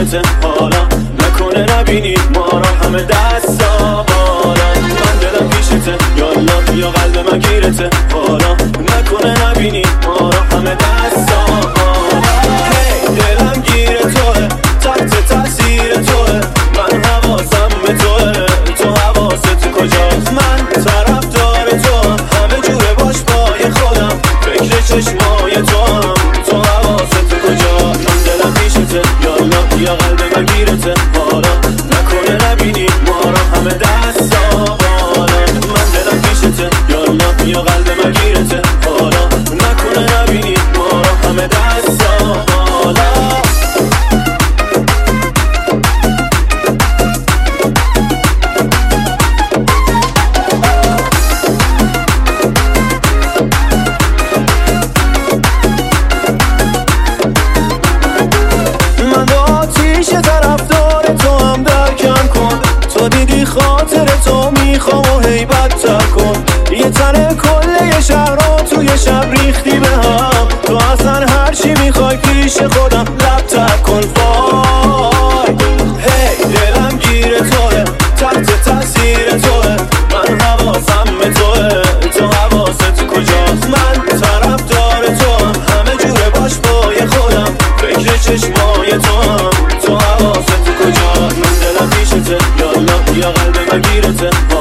گیرته حالا، نکنه نبینی ما را همه دستا بالا. من دلم پیشته یالا بیا قلب من گیرته حالا، نکنه نبینی ما را همه دستا بالا. هی دلم گیر توه، تحت تاثیر توه، من حواسم به توه، تو حواست کجاست؟ من طرفدار توام، همه جوره باش پای خودم، فکر چشمای توام، تو حواست کجاست؟ من دلم پیشته یالا بیا قلب من گیرته حالا، نکنه نبینی ما را همه دستا بالا. من دلم پیشته یالا بیا قلب من گیرته حالا، نکنه نبینی ما را همه دستا بالا. طرفدار تو هم درکم کن، تو دیدی خاطر تو میخوام و هی بدتر کن. یه تنه کله شهر رو توی شب ریختی به هم، تو اصلا هرچی میخوای پیش خودم لبتر کن. وای هی دلم گیر توه، تحت تاثیر توه، من حواسم به توه، تو حواست کجاست؟ من طرفدار تو هم، همه جوره باش پای خودم، فکر چشمای تو هم، تو حواست کجاست؟ من دلم پیشته یالا بیا قلب من گیرته